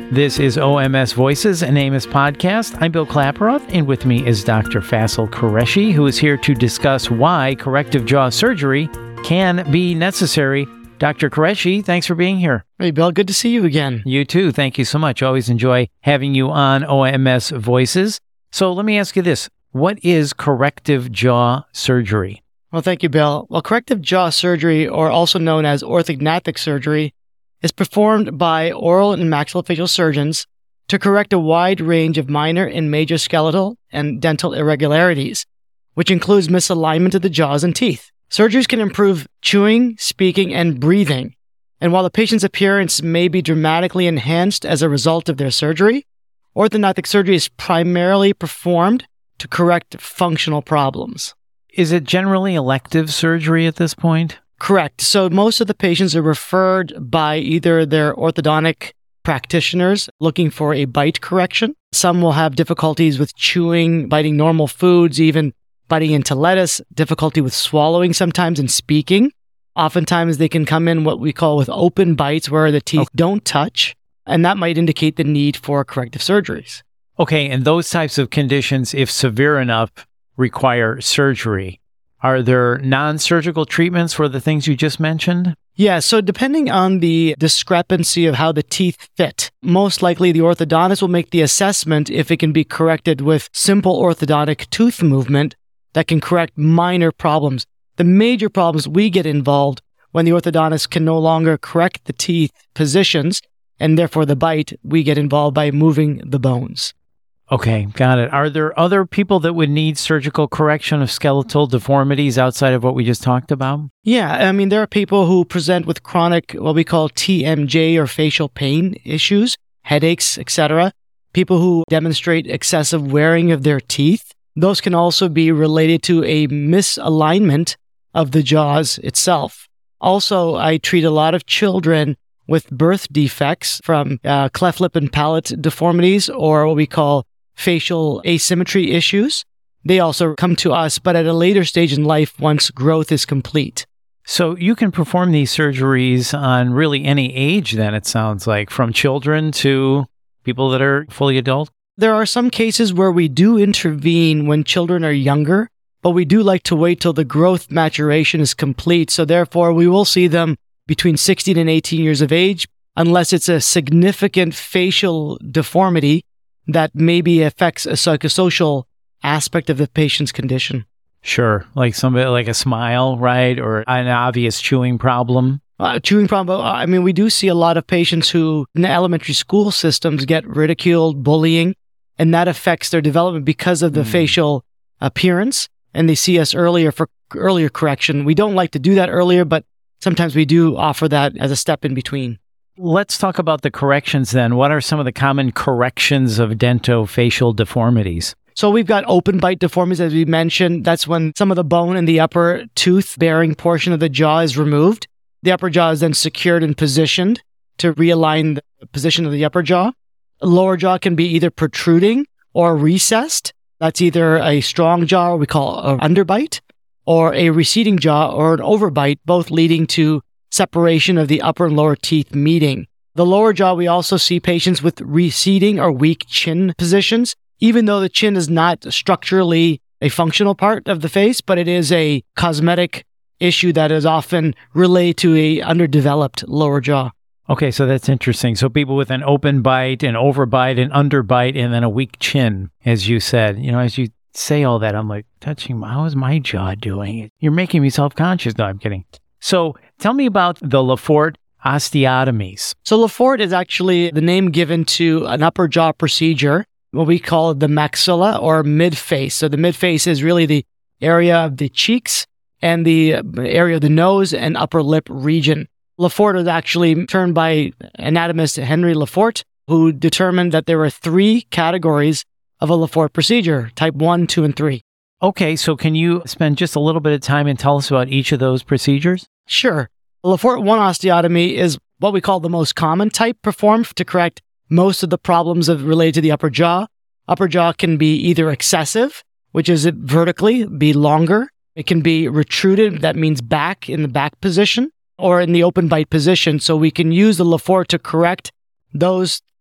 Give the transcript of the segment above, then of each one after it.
This is OMS Voices, an Amos podcast. I'm Bill Klaproth, and with me is Dr. Faisal Qureshi, who is here to discuss why corrective jaw surgery can be necessary. Dr. Qureshi, thanks for being here. Hey, Bill, good to see you again. You too. Thank you so much. Always enjoy having you on OMS Voices. So let me ask you this. What is corrective jaw surgery? Well, thank you, Bill. Well, corrective jaw surgery, or also known as orthognathic surgery, is performed by oral and maxillofacial surgeons to correct a wide range of minor and major skeletal and dental irregularities, which includes misalignment of the jaws and teeth. Surgeries can improve chewing, speaking, and breathing. And while the patient's appearance may be dramatically enhanced as a result of their surgery, orthognathic surgery is primarily performed to correct functional problems. Is it generally elective surgery at this point? Correct. So most of the patients are referred by either their orthodontic practitioners looking for a bite correction. Some will have difficulties with chewing, biting normal foods, even biting into lettuce, difficulty with swallowing sometimes and speaking. Oftentimes they can come in what we call with open bites where the teeth don't touch, and that might indicate the need for corrective surgeries. Okay, and those types of conditions, if severe enough, require surgery. Are there non-surgical treatments for the things you just mentioned? Yeah, so depending on the discrepancy of how the teeth fit, most likely the orthodontist will make the assessment if it can be corrected with simple orthodontic tooth movement that can correct minor problems. The major problems we get involved when the orthodontist can no longer correct the teeth positions, and therefore the bite, we get involved by moving the bones. Okay, got it. Are there other people that would need surgical correction of skeletal deformities outside of what we just talked about? Yeah, I mean, there are people who present with chronic, what we call TMJ or facial pain issues, headaches, etc. People who demonstrate excessive wearing of their teeth. Those can also be related to a misalignment of the jaws itself. Also, I treat a lot of children with birth defects from cleft lip and palate deformities, or what we call facial asymmetry issues. They also come to us, but at a later stage in life once growth is complete. So you can perform these surgeries on really any age then, it sounds like, from children to people that are fully adult? There are some cases where we do intervene when children are younger, but we do like to wait till the growth maturation is complete. So therefore, we will see them between 16 and 18 years of age, unless it's a significant facial deformity that maybe affects a psychosocial aspect of the patient's condition. Sure, like somebody like a smile, right? Or an obvious chewing problem. Chewing problem, I mean, we do see a lot of patients who in the elementary school systems get ridiculed, bullying, and that affects their development because of the facial appearance. And they see us earlier for earlier correction. We don't like to do that earlier, but sometimes we do offer that as a step in between. Let's talk about the corrections then. What are some of the common corrections of dentofacial deformities? So we've got open bite deformities, as we mentioned. That's when some of the bone in the upper tooth-bearing portion of the jaw is removed. The upper jaw is then secured and positioned to realign the position of the upper jaw. The lower jaw can be either protruding or recessed. That's either a strong jaw, or we call an underbite, or a receding jaw or an overbite, both leading to separation of the upper and lower teeth meeting. The lower jaw, we also see patients with receding or weak chin positions, even though the chin is not structurally a functional part of the face, but it is a cosmetic issue that is often related to a underdeveloped lower jaw. Okay, so that's interesting. So people with an open bite, an overbite, an underbite, and then a weak chin, as you said. You know, as you say all that, I'm like, how is my jaw doing? You're making me self-conscious. No, I'm kidding. So tell me about the Lefort osteotomies. So Lefort is actually the name given to an upper jaw procedure, what we call the maxilla or mid-face. So the mid-face is really the area of the cheeks and the area of the nose and upper lip region. Lefort was actually termed by anatomist Henry Lefort, who determined that there were 3 categories of a Lefort procedure, type 1, 2, and 3. Okay, so can you spend just a little bit of time and tell us about each of those procedures? Sure. Lefort 1 osteotomy is what we call the most common type performed to correct most of the problems related to the upper jaw. Upper jaw can be either excessive, which is vertically, be longer. It can be retruded, that means back in the back position, or in the open bite position. So we can use the Lefort to correct those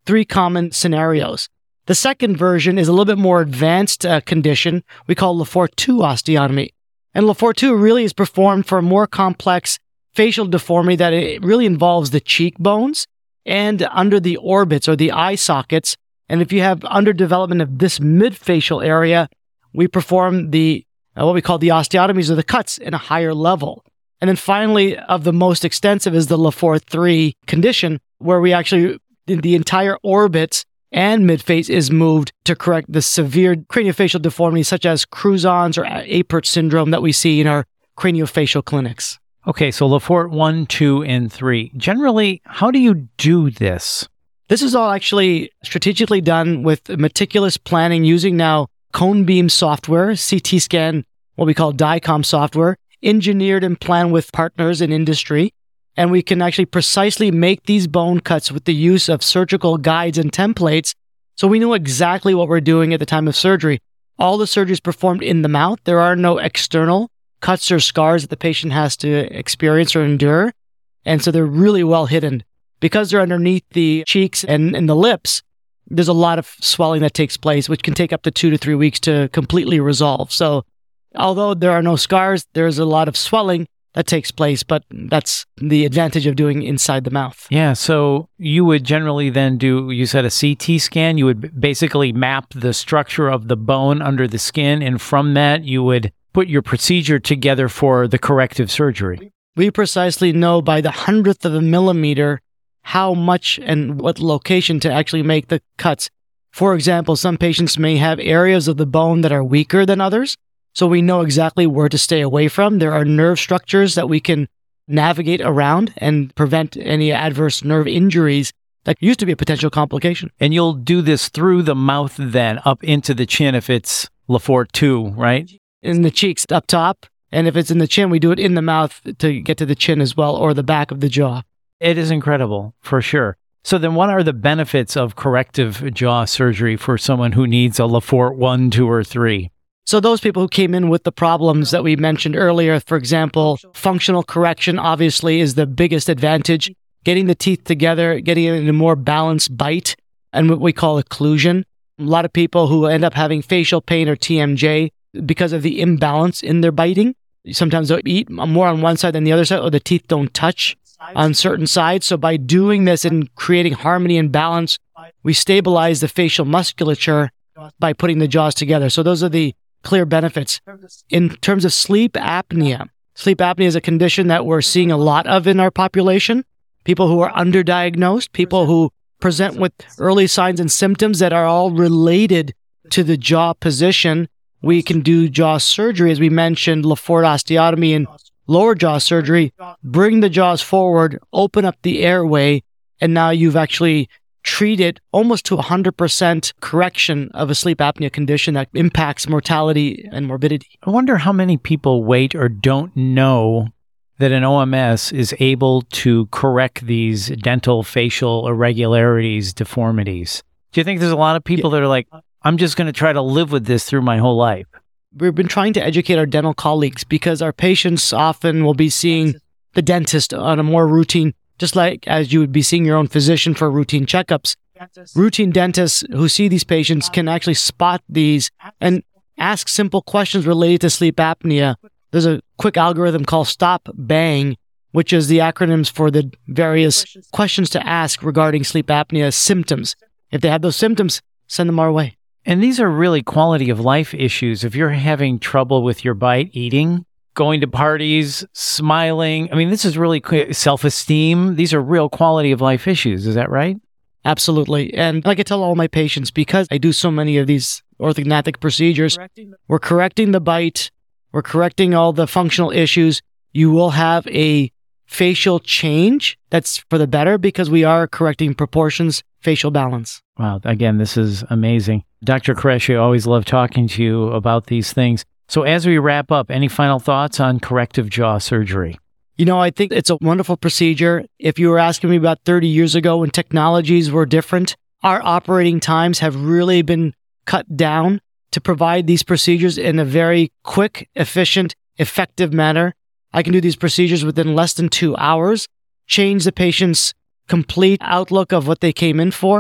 three common scenarios. The second version is a little bit more advanced condition we call Lefort-2 osteotomy. And Lefort-2 really is performed for a more complex facial deformity that it really involves the cheekbones and under the orbits or the eye sockets. And if you have underdevelopment of this mid-facial area, we perform the what we call the osteotomies or the cuts in a higher level. And then finally, of the most extensive is the Lefort-3 condition, where we actually, the entire orbits and midface is moved to correct the severe craniofacial deformities such as Crouzon's or Apert syndrome that we see in our craniofacial clinics. Okay, so Lefort 1, 2, and 3. Generally, how do you do this? This is all actually strategically done with meticulous planning using now cone beam software, CT scan, what we call DICOM software, engineered and planned with partners in industry. And we can actually precisely make these bone cuts with the use of surgical guides and templates. So we know exactly what we're doing at the time of surgery. All the surgery is performed in the mouth. There are no external cuts or scars that the patient has to experience or endure. And so they're really well hidden. Because they're underneath the cheeks and the lips, there's a lot of swelling that takes place, which can take up to 2 to 3 weeks to completely resolve. So although there are no scars, there's a lot of swelling that takes place, but that's the advantage of doing inside the mouth. Yeah, so you would generally then do, you said a CT scan, you would basically map the structure of the bone under the skin, and from that you would put your procedure together for the corrective surgery. We precisely know by the 100th of a millimeter how much and what location to actually make the cuts. For example, some patients may have areas of the bone that are weaker than others, so we know exactly where to stay away from. There are nerve structures that we can navigate around and prevent any adverse nerve injuries that used to be a potential complication. And you'll do this through the mouth then, up into the chin if it's Lefort-2, right? In the cheeks up top, and if it's in the chin, we do it in the mouth to get to the chin as well, or the back of the jaw. It is incredible, for sure. So then what are the benefits of corrective jaw surgery for someone who needs a Lefort 1, 2, or 3? So those people who came in with the problems that we mentioned earlier, for example, functional correction obviously is the biggest advantage. Getting the teeth together, getting it in a more balanced bite, and what we call occlusion. A lot of people who end up having facial pain or TMJ because of the imbalance in their biting. Sometimes they'll eat more on one side than the other side, or the teeth don't touch on certain sides. So by doing this and creating harmony and balance, we stabilize the facial musculature by putting the jaws together. So those are the clear benefits. In terms of sleep apnea is a condition that we're seeing a lot of in our population. People who are underdiagnosed, people who present with early signs and symptoms that are all related to the jaw position. We can do jaw surgery, as we mentioned, Lefort osteotomy and lower jaw surgery, bring the jaws forward, open up the airway, and now you've actually treated almost to 100% correction of a sleep apnea condition that impacts mortality and morbidity. I wonder how many people wait or don't know that an OMS is able to correct these dental facial irregularities, deformities. Do you think there's a lot of people that are like, I'm just going to try to live with this through my whole life? We've been trying to educate our dental colleagues because our patients often will be seeing the dentist on a more routine, just like as you would be seeing your own physician for routine checkups. Routine dentists who see these patients can actually spot these and ask simple questions related to sleep apnea. There's a quick algorithm called Stop Bang, which is the acronyms for the various questions to ask regarding sleep apnea symptoms. If they have those symptoms, send them our way. And these are really quality of life issues. If you're having trouble with your bite, eating, going to parties, smiling, I mean, this is really self-esteem. These are real quality of life issues. Is that right? Absolutely. And like I tell all my patients, because I do so many of these orthognathic procedures, we're correcting the bite, we're correcting all the functional issues. You will have a facial change that's for the better because we are correcting proportions, facial balance. Wow. Again, this is amazing. Dr. Qureshi, I always love talking to you about these things. So as we wrap up, any final thoughts on corrective jaw surgery? You know, I think it's a wonderful procedure. If you were asking me about 30 years ago when technologies were different, our operating times have really been cut down to provide these procedures in a very quick, efficient, effective manner. I can do these procedures within less than 2 hours, change the patient's complete outlook of what they came in for,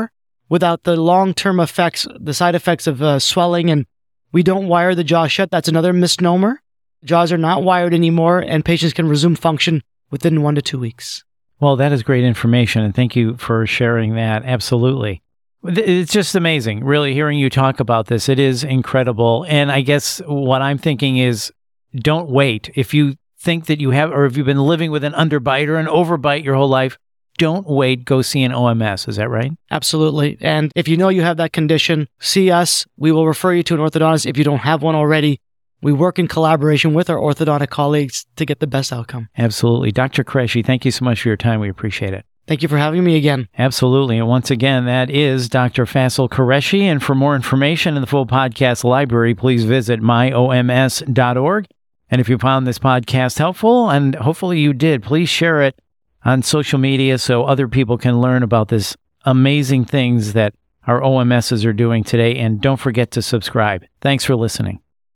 without the long-term effects, the side effects of swelling, and we don't wire the jaw shut. That's another misnomer. Jaws are not wired anymore, and patients can resume function within 1 to 2 weeks. Well, that is great information, and thank you for sharing that. Absolutely. It's just amazing, really, hearing you talk about this. It is incredible. And I guess what I'm thinking is, don't wait. If you think that you have, or if you've been living with an underbite or an overbite your whole life, don't wait. Go see an OMS. Is that right? Absolutely. And if you know you have that condition, see us. We will refer you to an orthodontist if you don't have one already. We work in collaboration with our orthodontic colleagues to get the best outcome. Absolutely. Dr. Qureshi, thank you so much for your time. We appreciate it. Thank you for having me again. Absolutely. And once again, that is Dr. Faisal Qureshi. And for more information in the full podcast library, please visit myoms.org. And if you found this podcast helpful, and hopefully you did, please share it on social media so other people can learn about this amazing things that our OMSs are doing today. And don't forget to subscribe. Thanks for listening.